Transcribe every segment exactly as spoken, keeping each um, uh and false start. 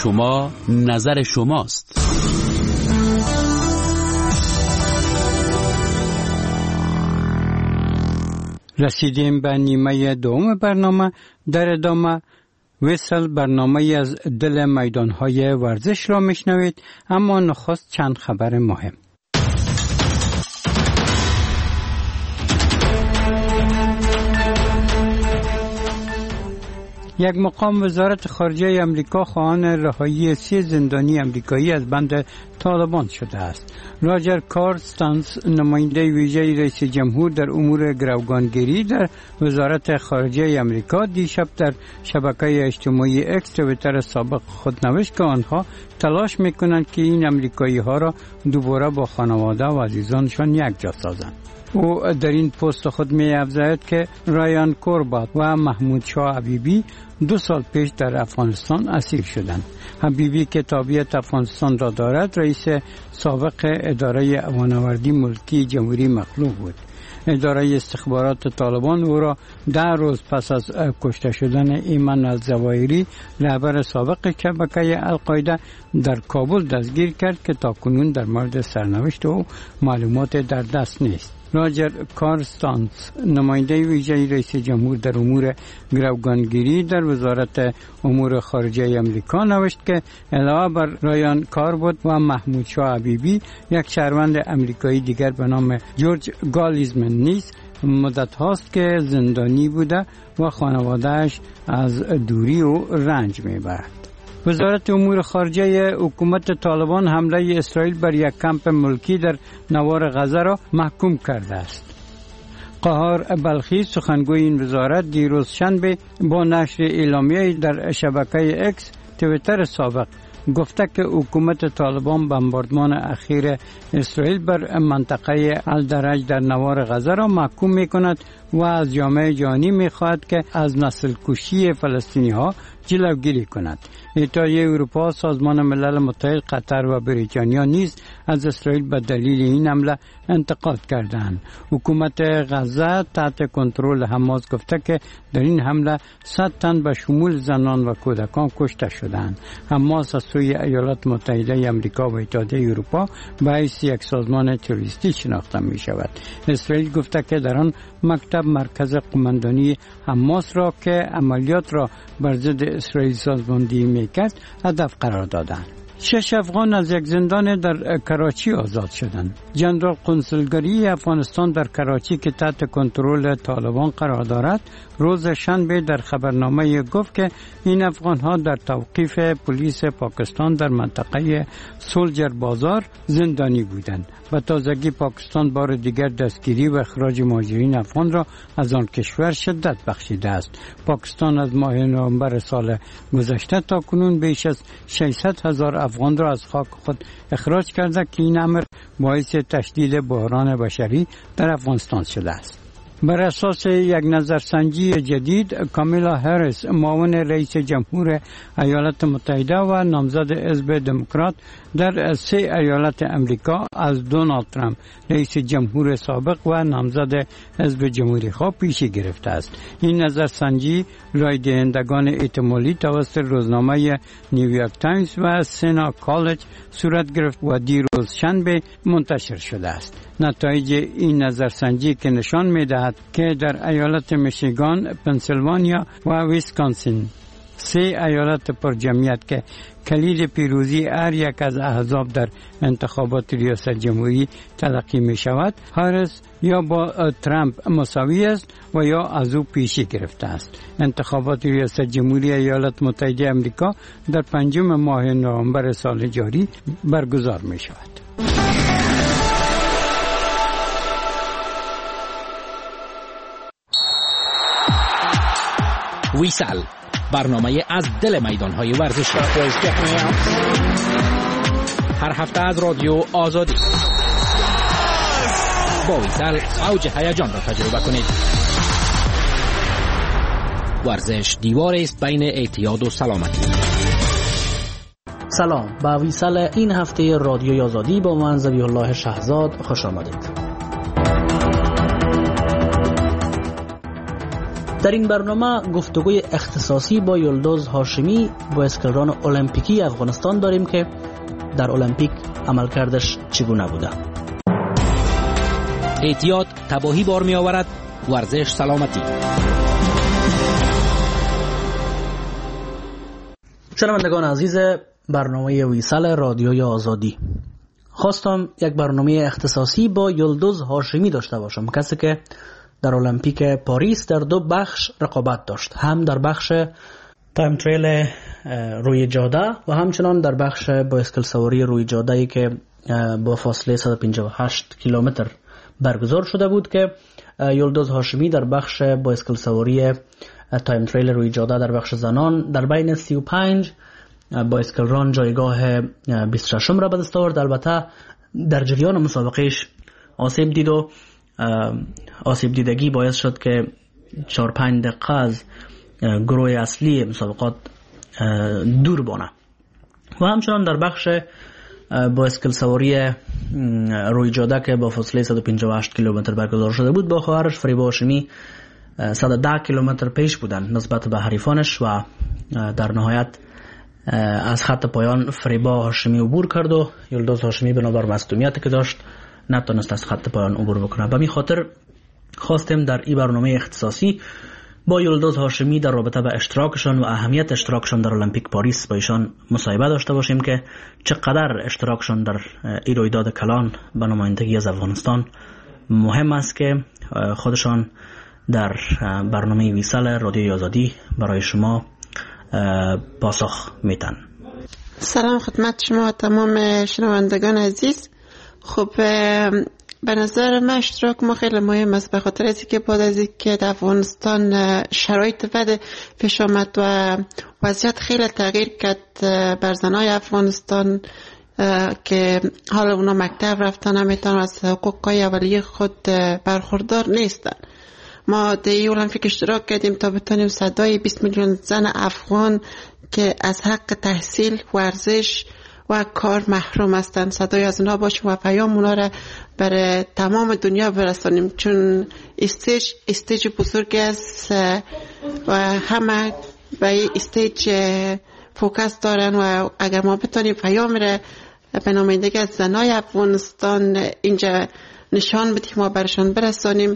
شما نظر شماست. رسیدیم به نیمه دوم برنامه. در ادامه ویسل برنامه از دل میدانهای ورزش را میشنوید، اما نخست چند خبر مهم. یک مقام وزارت خارجه امریکا خواهان رهایی سی زندانی امریکایی از بند طالبان شده است. راجر کارستانس، نماینده ویژه رئیس جمهور در امور گروگانگیری در وزارت خارجه امریکا، دیشب در شبکه اجتماعی اکس توییتر سابق خود نوشت که آنها تلاش میکنند که این امریکایی ها را دوباره با خانواده و عزیزانشان یک جا سازند. او در این پست خود می افزاید که رایان کوربات و محمود شاه حبیبی دو سال پیش در افغانستان اسیر شدند. حبیبی که تابعیت افغانستان را دارد، رئیس سابق اداره امان‌آوری ملکی جمهوری مخلوع بود. اداره استخبارات طالبان او را ده روز پس از کشته شدن ایمن الزواهری، رهبر سابق شبکه القاعده، در کابل دستگیر کرد که تاکنون در مورد سرنوشت او معلومات در دست نیست. راجر کارستانس، نماینده ویژه رئیس جمهور در امور گروگانگیری در وزارت امور خارجه امریکا، نوشت که علاوه بر رایان کاربوت و محمود شاه حبیبی، یک شهروند امریکایی دیگر به نام جورج گالیزمن نیز مدت هاست که زندانی بوده و خانوادهش از دوری و رنج میبرد. وزارت امور خارجه حکومت طالبان حمله اسرائیل بر یک کمپ ملکی در نوار غزه را محکوم کرده است. قهار بلخی، سخنگوی این وزارت، دیروز شنبه با نشر اعلامیه در شبکه اکس توییتر سابق گفته که حکومت طالبان بمباردمان اخیر اسرائیل بر منطقه الدرج در نوار غزه را محکوم می کند و از جامعه جهانی می خواهد که از نسل کشی فلسطینی ها جلوگیری کند. اتحادیه اروپا، سازمان ملل متحد، قطر و بریتانیا نیز از اسرائیل به دلیل این حمله انتقاد کردند. حکومت غزه تحت کنترل حماس گفته که در این حمله صد تن به شمول زنان و کودکان کشته شدند. حماس از سوی ایالات متحده آمریکا و اتحادیه اروپا به حیث یک سازمان تروریستی شناخته می شود. اسرائیل گفته که در آن مکتب مرکز قماندانی حماس را که عملیات را بر ضد اسرائیل سازماندهی میکرد هدف قرار دادند. شش افغان از یک زندان در کراچی آزاد شدند. جنرال قنصلگری افغانستان در کراچی که تحت کنترل طالبان قرار دارد، روز شنبه در خبرنامه گفت که این افغان ها در توقیف پلیس پاکستان در منطقه سولجر بازار زندانی بودند. به تازگی پاکستان بار دیگر دستگیری و اخراج مهاجرین افغان را از آن کشور شدت بخشیده است. پاکستان از ماه نوامبر سال گذشته تا کنون بیش از ششصد هزار افغان را از خاک خود اخراج کرده که این امر باعث تشدید بحران بشری در افغانستان شده است. بر اساس یک نظرسنجی جدید، کامیلا هریس، معاون رئیس جمهور ایالات متحده و نامزد حزب دموکرات در سه ایالت امریکا، از دونالد ترامپ رئیس جمهور سابق و نامزد حزب جمهوری خواه پیشی گرفته است. این نظرسنجی رای دهندگان احتمالی توسط روزنامه نیویورک تایمز و سینا کالج صورت گرفت و دیروز شنبه منتشر شده است. نتایج این نظرسنجی که نشان می‌دهد که در ایالت میشیگان، پنسیلوانیا و ویسکانسین، سه ایالت پر جمعیت که کلید پیروزی هر یک از احزاب در انتخابات ریاست جمهوری تلقی می شود، هریس یا با ترامپ مساوی است و یا از او پیشی گرفته است. انتخابات ریاست جمهوری ایالات متحده آمریکا در پنجم ماه نوامبر سال جاری برگزار می شود. ویسل، برنامه از دل میدانهای ورزشی، هر هفته از رادیو آزادی. با ویسل اوج هیجان را تجربه کنید. ورزش دیوار است بین اعتیاد و سلامتی. سلام، با ویسل این هفته رادیو آزادی با من ذبیح الله شهزاد خوش آمدید. در این برنامه گفتگوی اختصاصی با یلدوز هاشمی بایسکلران المپیکی افغانستان داریم که در المپیک عملکردش چگونه بوده. احتیاط تباهی بار می آورد، ورزش سلامتی. شنوندگان عزیز برنامه ویسال رادیوی آزادی، خواستم یک برنامه اختصاصی با یلدوز هاشمی داشته باشم، کسی که در المپیک پاریس در دو بخش رقابت داشت، هم در بخش تایم تریل روی جاده و همچنان در بخش بایسکل سواری روی جاده ای که با فاصله صد و پنجاه و هشت کیلومتر برگزار شده بود که یلدوز هاشمی در بخش بایسکل سواری تایم تریل روی جاده در بخش زنان در بین سی و پنج بایسکل ران جایگاه بیست و شش را به دست آورد. البته در جریان مسابقهش آسیب دید و آسیب دیدگی باعث شد که چهار پنج دقیقه از گروه اصلی مسابقات دور بانه. و همچنان در بخش بایسکل سواری روی جاده که با فاصله صد و پنجاه و هشت کیلومتر برگزار شده بود، با خواهرش فریبا هاشمی صد و ده کیلومتر پیش بودن نسبت به حریفانش و در نهایت از خط پایان فریبا هاشمی عبور کرد و یلدوز هاشمی بنابر مصدومیتی که داشت نتونست از خط پایان عبور بکنه. به می خاطر خواستیم در این برنامه اختصاصی با یلدوز هاشمی در رابطه به اشتراکشان و اهمیت اشتراکشان در المپیک پاریس با ایشان مصاحبه داشته باشیم که چقدر اشتراکشان در این رویداد کلان به نمایندگی از افغانستان مهم است که خودشان در برنامه ویسال رادیوی آزادی برای شما پاسخ میتن. سلام خدمت شما تمام شنوندگان عزیز. خب به نظر من اشتراک ما خیلی مهم است، به خاطر از اینکه بعد از اینکه در افغانستان شرایط بد پیش آمد و وضعیت خیلی تغییر کرد بر زنای افغانستان که حالا اونا مکتب رفتن نمیتونن از حقوقای اولیه خود برخوردار نیستن. ما در این المپیک اشتراک کردیم تا بتونیم صدای بیست میلیون زن افغان که از حق تحصیل، ورزش و کار محروم هستند صدای از اونا باشیم و پیام اونا را برای تمام دنیا برسانیم، چون استیج استیج بزرگی است و همه به این استیج فوکس دارن و اگر ما بتونیم پیام را به نمایندگی از زنای افغانستان اینجا نشان بدیم و برشان برسانیم،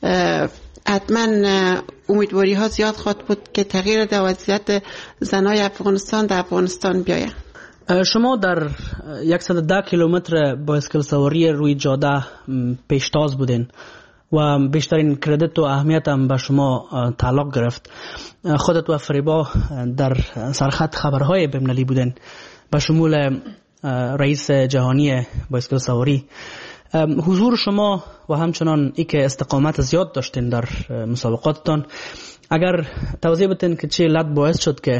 حتما امیدواری ها زیاد خواهد بود که تغییر در وضعیت زنای افغانستان در افغانستان بیاید. شما در صد و ده کیلومتر بایسکل سواری روی جاده پیشتاز بودین و بیشترین کردیت و اهمیت هم به شما تعلق گرفت. خودت و فریبا در سرخط خبرهای بین‌المللی بودین به شمول رئیس جهانی بایسکل سواری. حضور شما و همچنان ای که استقامت زیاد داشتین در مسابقاتتان، اگر توضیح بدین که چه علت باعث شد که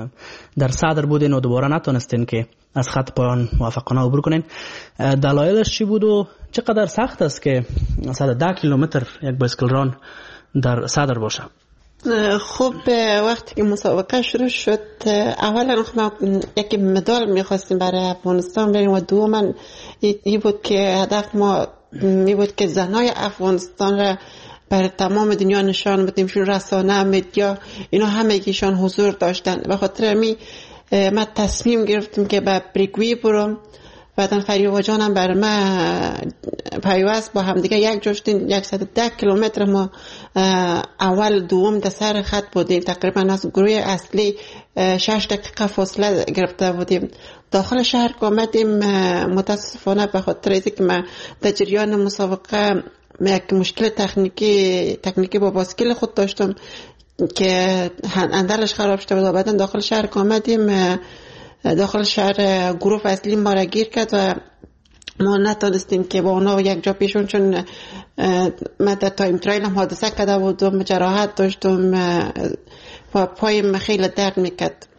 در صدر بودین و دوباره نتونستین که از خط پایان موفقانه عبور کنین، دلایلش چی بود و چقدر سخت است که صد و ده کیلومتر یک بایسکل ران در صدر باشه؟ خب وقتی که مسابقه شروع شد اولا ما یک مدال میخواستیم برای افغانستان بریم و دوما این بود که هدف ما می بود که زنای افغانستان را برای تمام دنیا نشان بدیم، چون رسانه، مدیا اینا همگیشان حضور داشتن. به خاطر می ما تصمیم گرفتیم که به بریگوی برم، بعدن فریبا جانم بر ما پیوست با هم دیگه یک جشتین صد و ده کیلومتر ما اول دوم در سر خط بودیم، تقریبا از گروه اصلی شش دقیقه فاصله گرفته بودیم. داخل شهر آمدیم، متاسفانه به خاطر اینکه که ما در جریان مسابقه یک مشکل تکنیکی تکنیکی با باسکل خود داشتم که اندرش خراب شده بود. بعدن داخل شهر آمدیم، داخل شهر گروه اصلی ما را گیر کرد و ما نتونستیم که با اونا یک جا پیشون، چون من در تایم تریل هم حادثه کرده بودم، جراحت داشتم و پایم خیلی درد میکرد.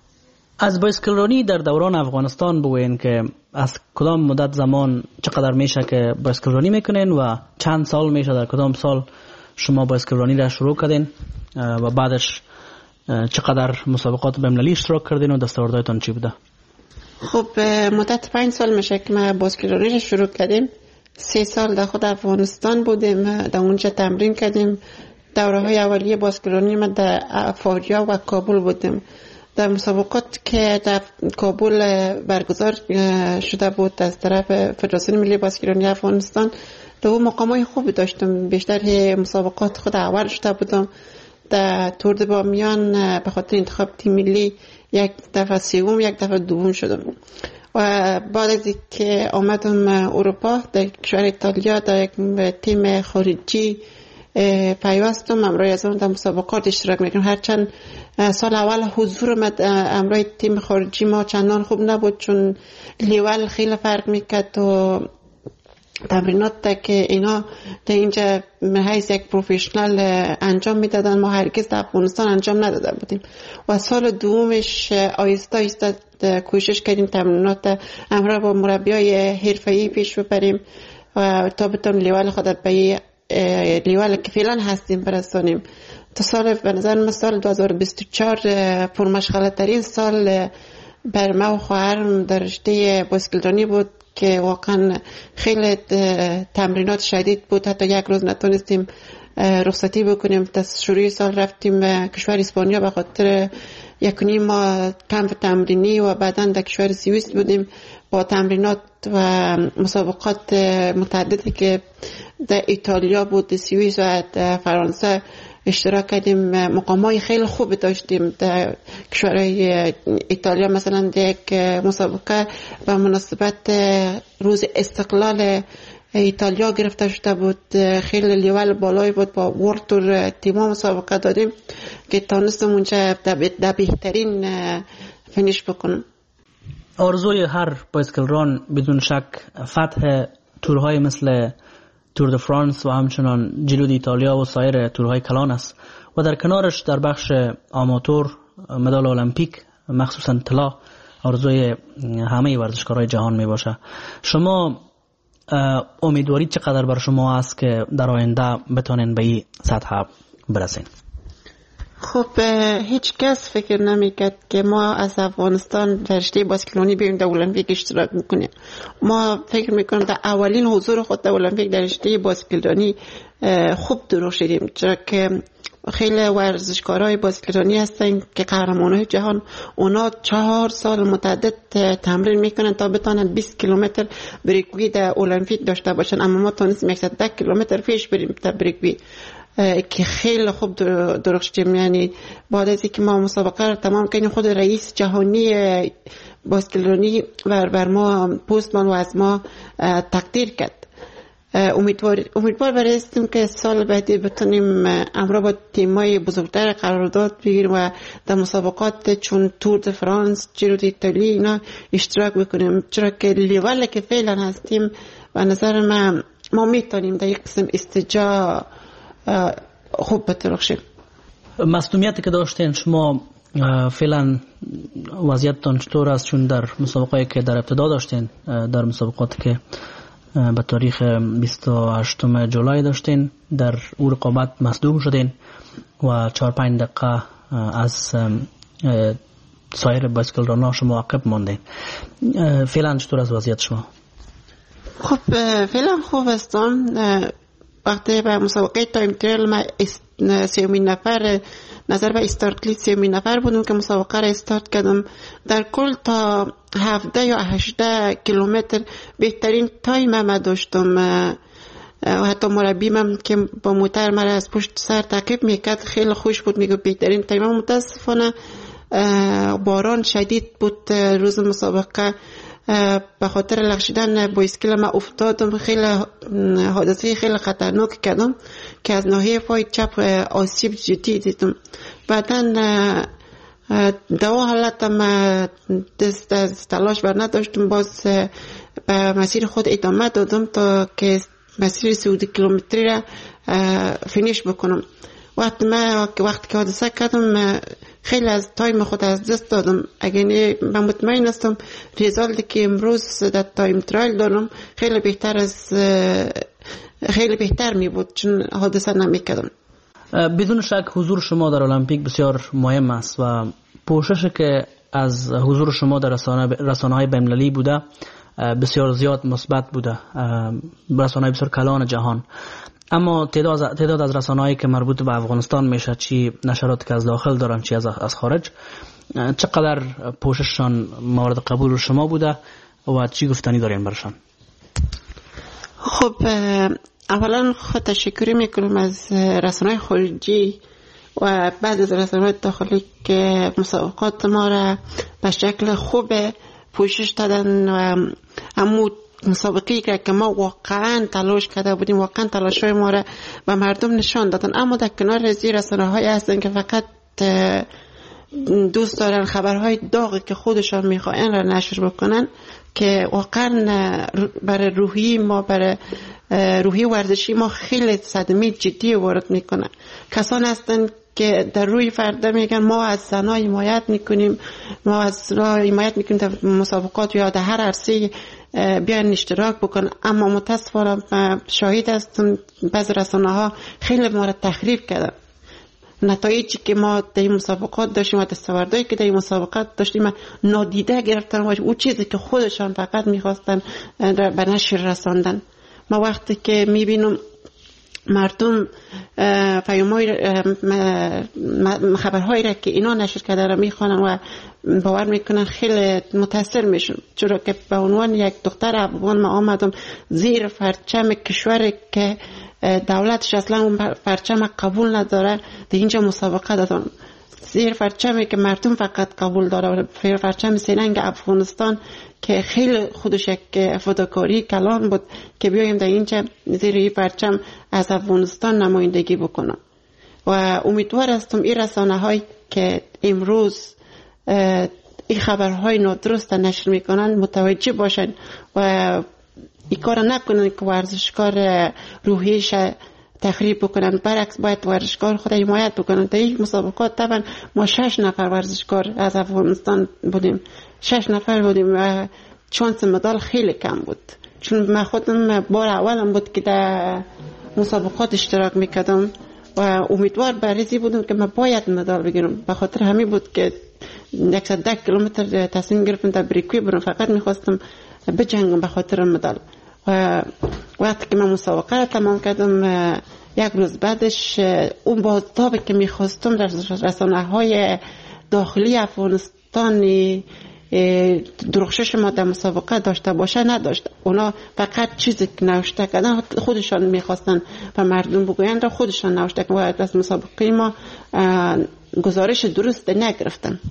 از بایسکلرانی در دوران افغانستان بگوین که از کدام مدت زمان چقدر میشه که بایسکلرانی میکنین و چند سال میشه در کدام سال شما بایسکلرانی را شروع کردین و بعدش چقدر مسابقات بین‌المللی اشتراک کردین و دستاوردهایتان چی بوده؟ خب مدت پنج سال میشه که ما بایسکلرانی را شروع کردیم. سه سال در خود افغانستان بودیم، در اونجا تمرین کردیم دوره های اولیه بازیگرانی من در فاجعه و کابل بودیم. در مسابقات که در کابل برگزار شده بود از طرف فدراسیون ملی بازیگرانی افغانستان، دو مقامای خوبی داشتم. بیشتر مسابقات خود اول شده بودم. در تور د بامیان به خاطر انتخاب تیم ملی یک دفعه سوم، یک دفعه دوم شدم. و بعد از اینکه آمدم اروپا، در کشور ایتالیا در یک تیم خارجی پیوستم. امروز از اون در مسابقات اشتراک میکنم. هرچند سال اول حضور امروز تیم خارجی ما چندان خوب نبود، چون لیول خیلی فرق میکرد و تمرینات که اینا در اینجا حیث یک پروفیشنال انجام میدادن، ما هرگز در افغانستان انجام نداده بودیم. و سال دومش آیسته آیسته کوشش کردیم تمرینات امروز با مربیای حرفه‌ای پیش ببریم و تا بتونیم لیول خود به لیول که فعلا هستیم برسانیم. تا سال به نظر من سال دو هزار و بیست و چهار پرمشغله ترین سال بر ما و خواهرم در رشته بازیگرانی بود که واقعا خیلی تمرینات شدید بود. حتی یک روز نتونستیم رخصتی بکنیم. تا شروع سال رفتیم کشور اسپانیا به خاطر یک نیم ماه کمپ تمرینی و بعدا در کشور سوئیس بودیم با تمرینات و مسابقات متعددی که در ایتالیا بود، سوئیس و در فرانسه اشتراک کردیم. مقامای خیلی خوب داشتیم در کشورهای ایتالیا. مثلا یک مسابقه به مناسبت روز استقلال ایتالیا گرفته شده بود، خیلی لیول بالایی بود. با ورلد تور تیما مسابقه دادیم که تانستم اونجا در بهترین فینیش بکنم. آرزوی هر بایسکلران بدون شک فتح تورهای مثل تور د فرانس و همچنان جیرو د ایتالیا و سایر تورهای کلان است و در کنارش در بخش آماتور مدال المپیک مخصوصا طلا آرزوی همه ورزشکارهای جهان می باشه. شما امیدواری چقدر بر شما است که در آینده بتونین به این سطح برسین؟ خب هیچ کس فکر نمیکرد که ما از افغانستان در رشته بازیگرانی بیایم در المپیک اشتراک میکنیم. ما فکر میکنم در اولین حضور خود در المپیک در رشته بازیگرانی خوب درخشیدیم، چرا که خیلی ورزشکارای بازیگرانی هستن که قهرمانای جهان، اونا چهار سال متعدد تمرین میکنن تا بتونن بیست کیلومتر بریکوی در المپیک داشته باشن، اما ما تونستیم صد و ده کیلومتر پیش بریم در بریکوی که خیلی خوب درخشیدیم. یعنی بعد از اینکه ما مسابقه رو تمام کردیم، خود رئیس جهانی بازیگرانی بر بر ما پست و از ما تقدیر کرد. امیدوار امیدوار برستیم که سال بعدی بتونیم امرا با تیمای بزرگتر قرارداد بگیریم و در مسابقات چون تور د فرانس، جیرو د ایتالیا اینا اشتراک بکنیم، چرا که لیول که فعلا هستیم و نظر من ما میتونیم در یک قسم استجا خوب بترخشیم. مصدومیتی که داشتین شما فعلا وضعیتتان چطور است؟ چون در مسابقاتی که در ابتدا داشتین، در مسابقاتی که به تاریخ بیست و هشتم جولای داشتین، در او رقابت مصدوم شدین و چهار پنج دقیقه از سایر بایسکلران شما عقب ماندین. فعلا چطور است وضعیت شما؟ خب فعلا خوب هستم. وقتی به مسابقه تایم تریل ما سیومین نفر نظر به استارت لیست سیومین نفر بودم که مسابقه را استارت کردم. در کل تا هفده یا هشده کیلومتر بهترین تایم ما داشتم و حتی مربی من که با موتر مرا از پشت سر تعقیب میکرد خیلی خوش بود، میگه بهترین تایم. متاسفانه باران شدید بود روز مسابقه، به خاطر لغزیدن بایسکل ما افتادم، خیلی حادثه خیلی خطرناک کردم که از ناحیه پای چپ آسیب جدی دیدم. بعدا دو حالتم دست از تلاش بر نداشتم، باز به مسیر خود ادامه دادم تا که مسیر سیزده کیلومتری را فینیش بکنم. وقتی ما وقتی که حادثه کردم خیلی از تایم خود از دست دادم. اگر من مطمئن هستم ریزالتی که امروز در تایم ترایل دارم خیلی بهتر از خیلی بهتر می بود، چون حادثه نمی کردم. بدون شک حضور شما در المپیک بسیار مهم است و پوششی که از حضور شما در رسانه‌های بین‌المللی بوده بسیار زیاد مثبت بوده، رسانه‌های بسیار کلان جهان. اما تعداد تعداد از رسانه‌هایی که مربوط به افغانستان میشه، چی نشرات که از داخل دارن چی از از خارج، چقدر پوشششان مورد قبول شما بوده و چی گفتنی دارین برشان؟ خب اولا خود تشکری میکنم از رسانه‌های خارجی و بعد از رسانه‌های داخلی که مسابقات ما را به شکل خوب پوشش دادن و همون مسابقی که ما واقعا تلاش کرده بودیم، واقعا تلاش‌های ما را به مردم نشان دادن. اما در کنار از این رسانه‌های هستن که فقط دوست دارن خبرهای داغی که خودشان میخواین را نشر بکنن، که واقعا برای روحی ما، برای روحی ورزشی ما خیلی صدمه جدی وارد میکنن. کسان هستن که در روی فرده میگن ما از زنها حمایت میکنیم، ما از زنها حمایت میکنیم در مسابقات یا در هر عرصه بیان اشتراک بکن، اما متاسفانه شاهد هستم بعض رسانه ها خیلی ما را تخریب کردن. نتایجی که ما در این مسابقات داشتیم و دستاوردهایی که در این مسابقات داشتیم نادیده گرفتن و اون چیزی که خودشان فقط میخواستن به نشر رساندن. ما وقتی که میبینم مردم پیام‌های خبرهایی را که اینا نشر کرده را میخوانن و باور میکنن، خیلی متاثر میشن، چرا که به عنوان یک دختر افغان ما آمدم زیر پرچم کشوری که دولتش اصلا اون پرچم قبول نداره در اینجا مسابقه دادن، زیر پرچمی که مردم فقط قبول داره، زیر پرچم سیننگ افغانستان که خیلی خودش یک فداکاری کلان بود که بیایم در اینجا زیر این پرچم از افغانستان نمایندگی بکنم. و امیدوار هستم این رسانه هایی که امروز این خبرهای نادرست نشر میکنن متوجه باشن و این کار نکنن که ورزشکار روحیش تخریب بکنن، برعکس باید ورزشکار خود حمایت بکنن. در این مسابقات طبعا ما شش نفر ورزشکار از افغانستان بودیم، شش نفر بودیم و چانس مدال خیلی کم بود، چون من خودم بار اولم بود که در مسابقات اشتراک میکردم و امیدوار برزی بودم که من باید مدال بگیرم. به خاطر همین بود که صد و ده کیلومتر تصمیم گرفتم در بریکوی برم، فقط میخواستم بجنگم به خاطر مدال. و وقتی که من مسابقه را تمام کردم، یک روز بعدش اون بازتابی که میخواستم در رسانه های داخلی افغانستانی درخشش ما در مسابقه داشته باشه نداشت. اونا فقط چیزی که نوشته کردن خودشان میخواستن و مردم بگویند را خودشان نوشته کردن و از مسابقه ما گزارش درست نگرفتن.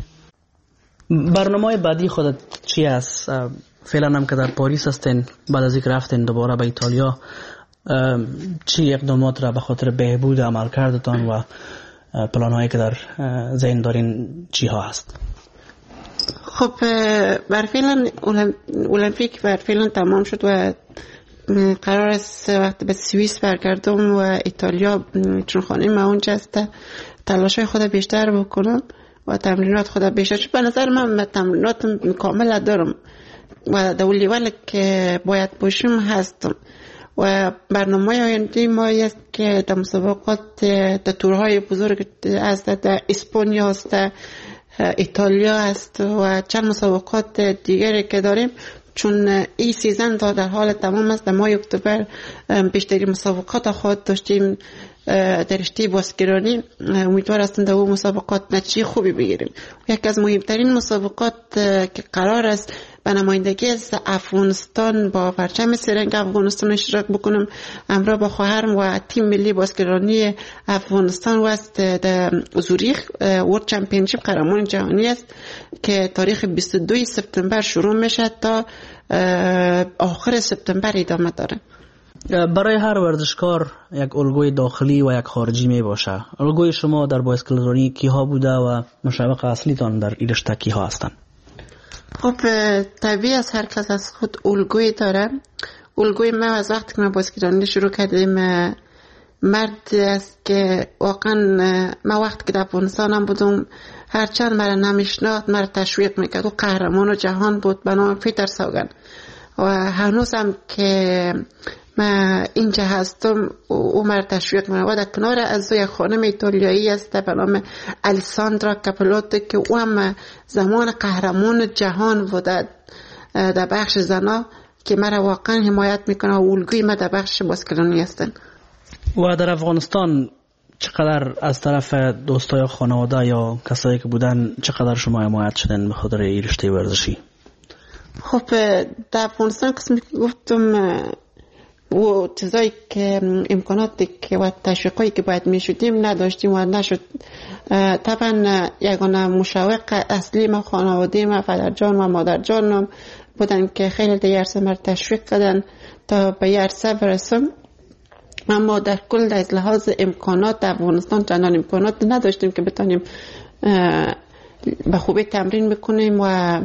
برنامه بعدی خودت چی است؟ فعلا هم که در پاریس هستین، بعد از اینکه رفتین دوباره به ایتالیا، چی اقدامات را به خاطر بهبود عملکردتان و پلان‌هایی که در ذهن دارین چی ها هست؟ خب بر فعلا المپیک بر فعلا تمام شد و قرار است وقت به سوئیس برگردم و ایتالیا، چون خانه ما اونجا است، تلاش‌های خود بیشتر بکنم و تمرینات خود بیشتر. چون به نظر من تمرینات کامل دارم و در لیول که باید باشم هستم و برنامه آینده ما است که در مسابقات در تورهای بزرگ است، در اسپانیا است، ایتالیا است و چند مسابقات دیگری که داریم، چون این سیزن در حال تمام است. در ماه اکتبر بیشتری مسابقات خود داشتیم در رشته باسکرانی. امیدوار هستم در اون مسابقات نتیجه خوبی بگیریم. یکی از مهمترین مسابقات که قرار است به نمایندگی از افغانستان با پرچم سرنگ افغانستان اشتراک بکنم، همراه با خواهرم و تیم ملی باسکرانی افغانستان است در زوریخ. ورلد چمپیونشیپ قهرمان جهانی است که تاریخ بیست و دو سپتامبر شروع میشه تا آخر سپتامبر ادامه داره. برای هر ورزشکار یک الگوی داخلی و یک خارجی می باشه. الگوی شما در باسکلرانی کی ها بوده و مشوق اصلی تان در این رشته کی ها هستند؟ خب طبیعی از هر کس از خود الگوی داره. الگوی ما از وقتی که من باسکلرانی شروع کردیم مرد است که واقعا ما وقتی که در افغانستان بودم هرچند مرا نمیشناخت مرا تشویق میکرد. او قهرمان جهان بود به نام پیتر ساگن و هنوزم که من اینجا هستم او مرا تشویق میکنه. و در کنار از یک خانم ایتالیایی است به نام الیساندرا کاپلوتی که او هم زمان قهرمان جهان بوده در بخش زنا که مرا واقعا حمایت میکنه و الگوی ما در بخش باسکلرانی هستن. و در افغانستان چقدر از طرف دوستای خانواده یا کسایی که بودن چقدر شما حمایت شدن به خاطر این رشته ورزشی؟ خب در افغانستان قسمی که گفتم و چیزایی که امکاناتی که و تشویقایی که باید می شدیم نداشتیم و نشد. طبعا یگانه مشوق اصلی ما خانواده ما پدر جان و مادر جانم بودن که خیلی دیگر سمر تشویق کردن تا به یه عرصه برسم. اما در کل از لحاظ امکانات در افغانستان چندان امکانات نداشتیم که بتانیم به خوبی تمرین بکنیم و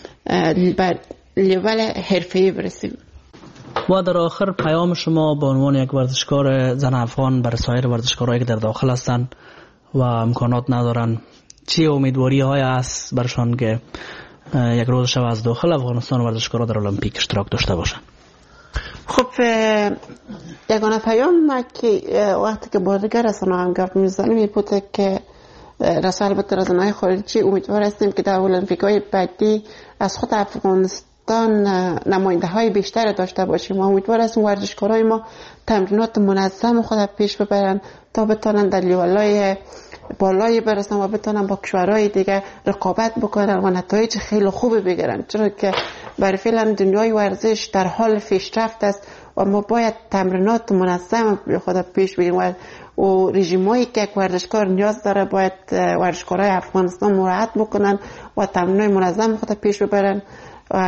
به لیول حرفه‌ای برسیم. و در آخر پیام شما به عنوان یک ورزشکار زن افغان برای سایر ورزشکارایی که در داخل هستند و امکانات ندارن چی امیدواری های است برشان که یک روز شب از داخل افغانستان ورزشکارا در المپیک اشتراک داشته باشن؟ خب یگانه پیام ما که وقتی که با دیگر رسانه هم گفت میزنیم این بوده که رسانه البته رسانه‌های خارجی امیدوار هستیم که در المپیک های بعدی از خود افغانستان نماینده های بیشتر داشته باشیم و امیدوار هستیم ورزشکارای ما تمرینات منظم خود پیش ببرن تا بتونن در لیولای بالایی برسن و بتونن با کشورهای دیگه رقابت بکنن و نتایج خیلی خوب بگیرن، چرا که برای فعلا دنیای ورزش در حال پیشرفت است و ما باید تمرینات منظم خود پیش بگیریم و و رژیمایی که یک ورزشکار نیاز داره باید ورزشکارای افغانستان مراعات بکنن و تمرینات منظم خود پیش ببرن و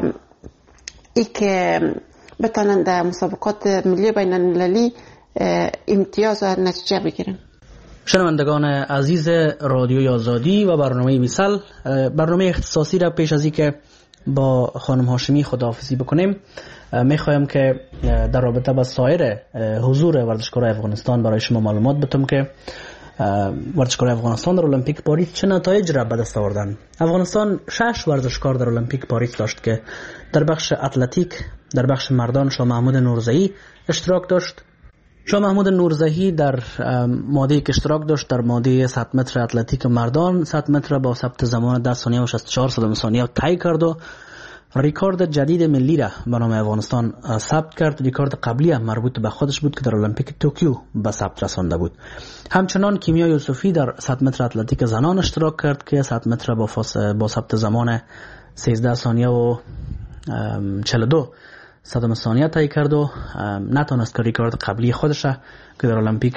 ای که بتونن در مسابقات ملی بین المللی امتیاز و نتیجه بگیرن. شنوندگان عزیز رادیوی آزادی و برنامه ویسال، برنامه اختصاصی را پیش از اینکه با خانم هاشمی خداحافظی بکنیم میخوایم که در رابطه با سایر حضور ورزشکارای افغانستان برای شما معلومات بدم که ورزشکارای افغانستان در المپیک پاریس چه نتایج را به دست آوردند. افغانستان شش ورزشکار در المپیک پاریس داشت که در بخش اتلتیک در بخش مردان شاه محمود نورزهی اشتراک داشت. شاه محمود نورزهی در ماده که اشتراک داشت در ماده صد متر اتلتیک مردان صد متر با ثبت زمان ده ثانیه و شصت و چهار صدم ثانیه طی کرد و ریکورد جدید ملی را به نام افغانستان ثبت کرد. ریکورد قبلی هم مربوط به خودش بود که در المپیک توکیو به ثبت رسانده بود. همچنان کیمیا یوسفی در صد متر اتلتیک زنان اشتراک کرد که صد متر با با ثبت زمان سیزده ثانیه و چهل و دو صدم ثانیه طی کرد و نتونست که ریکورد قبلی خودش که در المپیک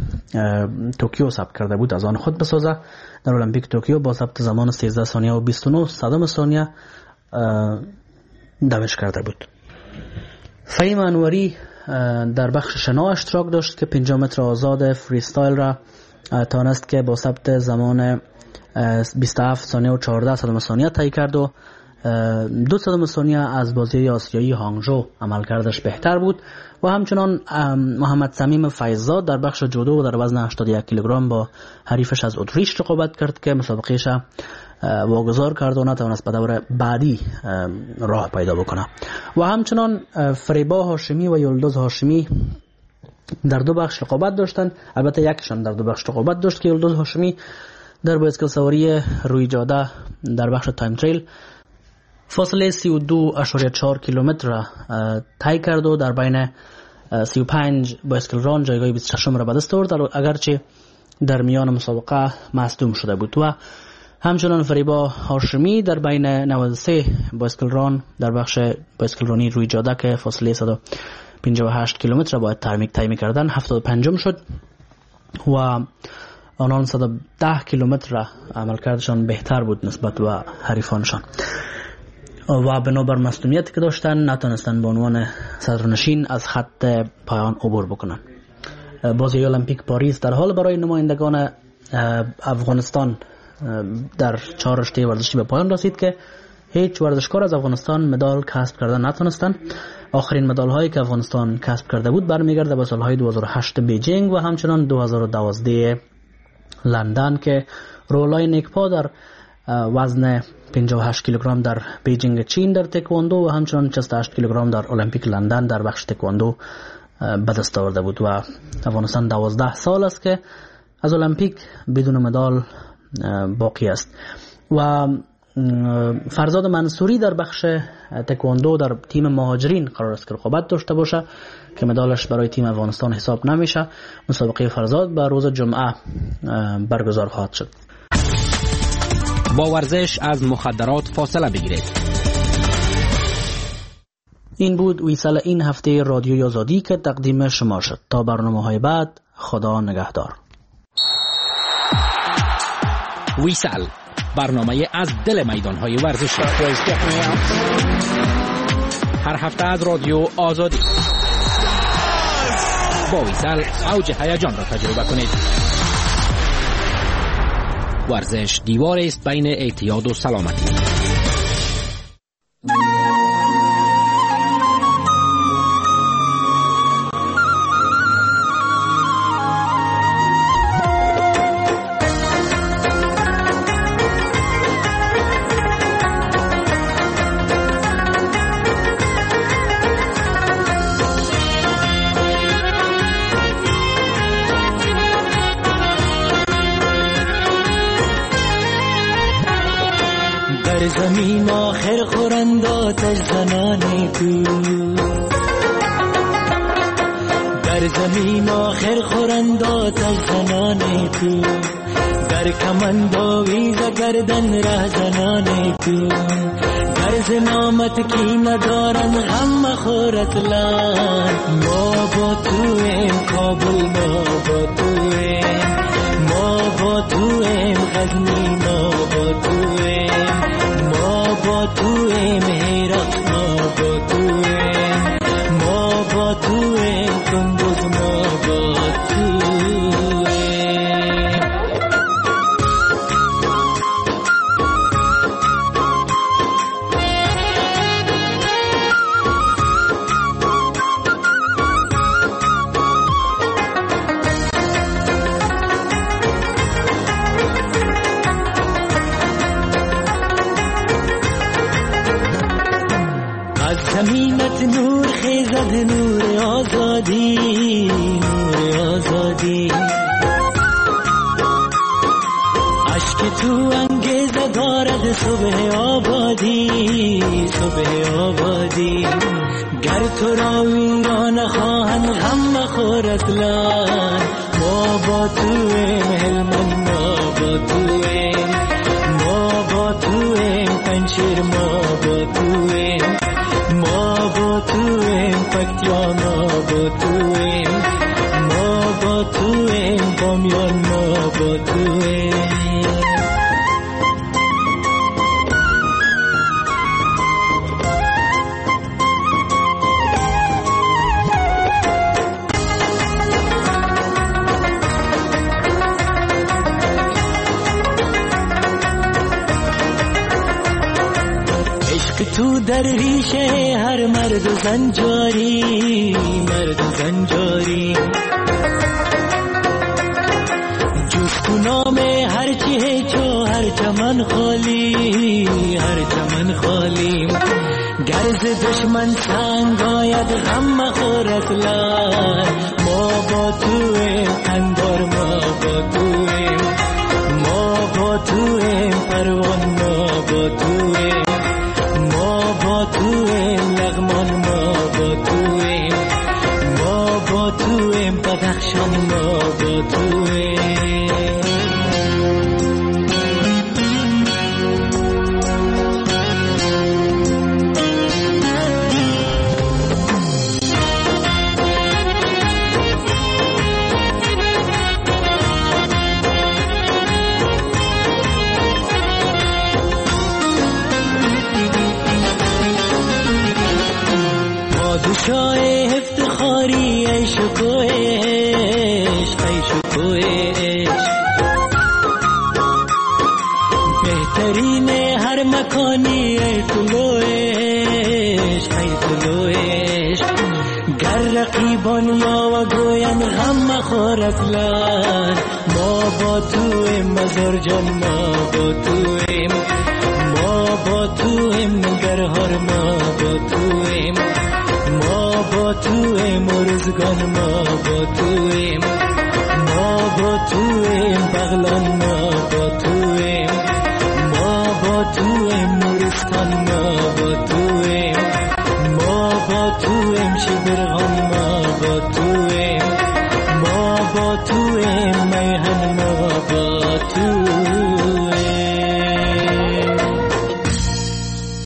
توکیو ثبت کرده بود از آن خود بسازه. در المپیک توکیو با ثبت زمان سیزده ثانیه و بیست و نه صدم ثانیه دمش کرده بود. فهیم انوری در بخش شنا اشتراک داشت که پنجاه متر آزاد فریستایل را توانست که با ثبت زمان بیست و هفت ثانیه و چهارده صدم ثانیه طی کرد و دو صدم ثانیه از بازی آسیایی هانگژو عملکردش بهتر بود. و همچنان محمد صمیم فیضزاد در بخش جودو و در وزن هشتاد و یک کیلوگرم با حریفش از اتریش رقابت کرد که مسابقهش واگذار کرد و نتوانست به دور بعدی راه پیدا بکنه. و همچنان فریبا هاشمی و یلدز هاشمی در دو بخش رقابت داشتند. البته یکشان در دو بخش رقابت داشت که یلدز هاشمی در بایسکل سواری روی جاده در بخش تایم تریل فاصله سی و دو اشاریه چهار کیلومتر را طی کرد و در بین سی و پنج بایسکل ران جایگاه بیست و شش را به دست آورد اگرچه در میان مسابقه مصدوم شده بود. و همچنان فریبا هاشمی در بین نود و سه بایسکل ران در بخش بایسکل رانی روی جاده که فاصله صد و پنجاه و هشت کیلومتر را باید ترمیک طی می‌کردند هفتاد و پنجم شد و آنان صد و ده کیلومتر را عملکردشان بهتر بود نسبت به حریفانشان و بنابر مصدومیتی که داشتن نتونستن به عنوان صدرنشین از خط پایان عبور بکنن. بازی المپیک پاریس در حال برای نمایندگان افغانستان در چهار رشته ورزشی به پایان رسید که هیچ ورزشکار از افغانستان مدال کسب کردن نتونستن. آخرین مدال هایی که افغانستان کسب کرده بود برمیگرده به سالهای دو هزار و هشت بیجینگ و همچنان دو هزار و دوازده لندن که رولای نیکپا در وزن پنجاه و هشت کیلوگرم در بیجینگ چین در تکواندو و همچنان شصت و هشت کیلوگرم در المپیک لندن در بخش تکواندو به دست آورده بود. و افغانستان دوازده سال است که از المپیک بدون مدال باقی است. و فرزاد منصوری در بخش تکواندو در تیم مهاجرین قرار است که رقابت داشته باشه که مدالش برای تیم افغانستان حساب نمیشه. مسابقه فرزاد به روز جمعه برگزار خواهد شد. با ورزش از مخدرات فاصله بگیرید. این بود ویسال این هفته رادیوی آزادی که تقدیم شما شد. تا برنامه‌های بعد، خدا نگهدار. ویسال، برنامه از دل میدان‌های ورزشی. هر هفته از رادیو آزادی. با ویسال اوج هیجان را تجربه کنید. ورزش دیوار است بین اعتیاد و سلامتی. زمین آخر خورند آتش زنان تو، در زمین آخر خورند آتش زنان تو، در کمند آویز گردن ره زنان تو، در زنامت کی ندارن غم خورت لان. ما با تو ایم کابل، ما با تو ایم، ما با تو ایم غزنی، ما با تو ایم، ما تو ایم هرات، ما با تو ایم، ما با تو ایم کندوز، ما با تو ایم. زمینت نور خیزد، نور آزادی، نور آزادی. عشق تو انگیزه دارد صبح آبادی، صبح آبادی. گر تو را ویران خواهند غم خورد لان. ما با تو ایم هلمند، ما با تو ایم، ما با تو ایم پنشیر، ما با تو ایم، ما با تو ایم پکتیا، ما با تو ایم، ما با تو ایم بامیان، ما با تو ایم. تو در ریشه هر مرد و زن جاری، مرد و زن جاری. جز تو نام هر چیه چو هر چمن خالی، هر چمن خالی. گرز دشمن سنگ آید غم خورد لان. ما با تو ایم اندار، ما با تو ایم، ما با تو ایم پروان، ما با تو ایم، ما با تو ایم لغمان، ما با تو ایم، ما با تو ایم بدخشان، ما با تو ایم. پادشاه افتخاری عشق و عشق، عشق و عشق. بهترین هر مکانی ای طلوع عشق، ای طلوع عشق. گر رقیبان یا و گوین غم خورد لان. ما با تو ایم مزار جان، ما با تو ایم، ما با تو ایم نگرهار، ما با تو ایم، ما با تو ایم ارزگان، ما با تو ایم، ما با تو ایم بغلان، ما با تو